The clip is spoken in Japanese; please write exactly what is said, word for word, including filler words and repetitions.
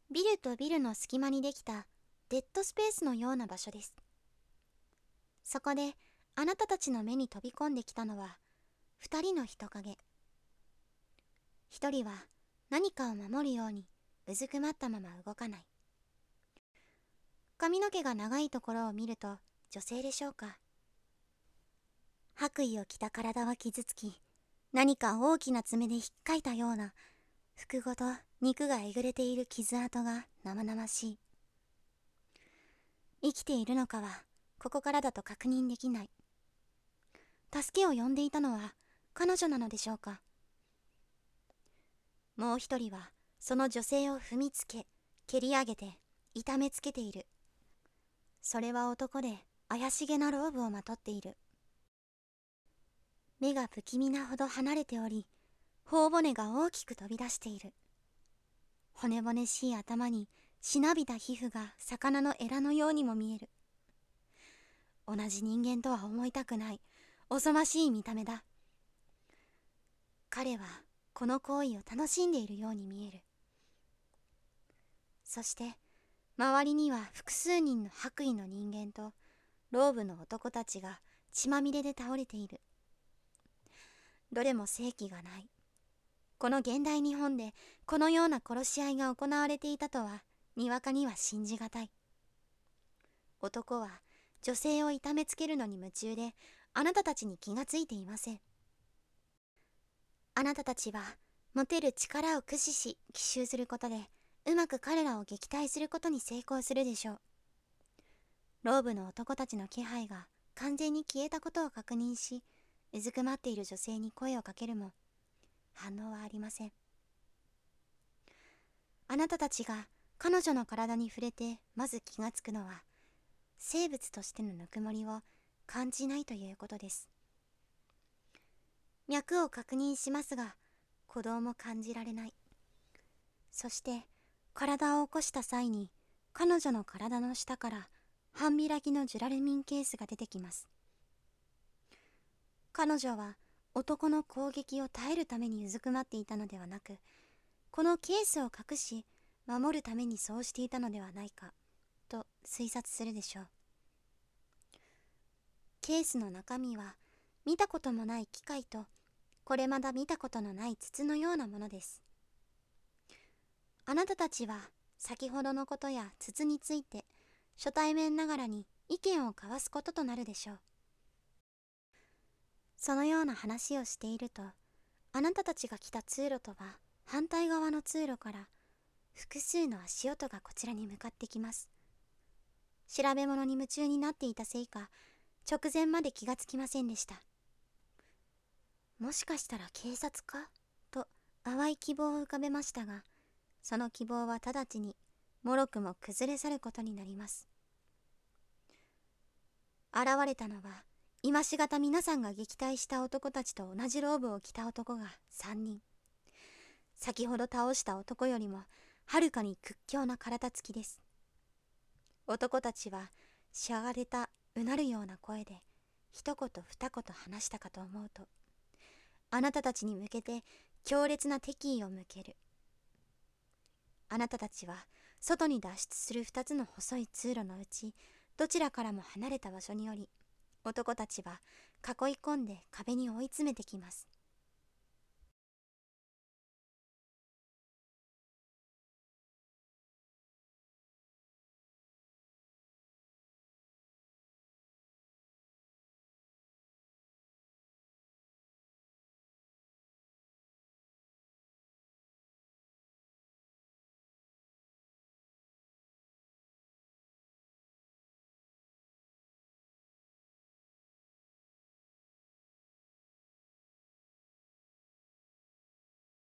ビルとビルの隙間にできたデッドスペースのような場所です。そこであなたたちの目に飛び込んできたのは二人の人影。一人は何かを守るようにうずくまったまま動かない。髪の毛が長いところを見ると女性でしょうか。白衣を着た体は傷つき、何か大きな爪で引っかいたような、服ごと肉がえぐれている傷跡が生々しい。生きているのかはここからだと確認できない。助けを呼んでいたのは彼女なのでしょうか。もう一人はその女性を踏みつけ、蹴り上げて痛めつけている。それは男で怪しげなローブをまとっている。目が不気味なほど離れており、頬骨が大きく飛び出している。骨々しい頭にしなびた皮膚が魚のエラのようにも見える。同じ人間とは思いたくない、おぞましい見た目だ。彼はこの行為を楽しんでいるように見える。そして周りには複数人の白衣の人間とローブの男たちが血まみれで倒れている。どれも正気がない。この現代日本でこのような殺し合いが行われていたとはにわかには信じがたい。男は女性を痛めつけるのに夢中で、あなたたちに気がついていません。あなたたちは持てる力を駆使し奇襲することでうまく彼らを撃退することに成功するでしょう。ローブの男たちの気配が完全に消えたことを確認し、うずくまっている女性に声をかけるも反応はありません。あなたたちが彼女の体に触れてまず気がつくのは、生物としてのぬくもりを感じないということです。脈を確認しますが鼓動も感じられない。そして体を起こした際に彼女の体の下から半開きのジュラルミンケースが出てきます。彼女は男の攻撃を耐えるためにうずくまっていたのではなく、このケースを隠し守るためにそうしていたのではないかと推察するでしょう。ケースの中身は見たこともない機械とこれまだ見たことのない筒のようなものです。あなたたちは先ほどのことや筒について初対面ながらに意見を交わすこととなるでしょう。そのような話をしていると、あなたたちが来た通路とは反対側の通路から複数の足音がこちらに向かってきます。調べ物に夢中になっていたせいか、直前まで気がつきませんでした。もしかしたら警察かと淡い希望を浮かべましたが、その希望は直ちにもろくも崩れ去ることになります。現れたのは今しがた皆さんが撃退した男たちと同じローブを着た男がさんにん。先ほど倒した男よりもはるかに屈強な体つきです。男たちはしゃがれたうなるような声で一言二言話したかと思うと、あなたたちに向けて強烈な敵意を向ける。あなたたちは外に脱出する二つの細い通路のうちどちらからも離れた場所により、男たちは囲い込んで壁に追い詰めてきます。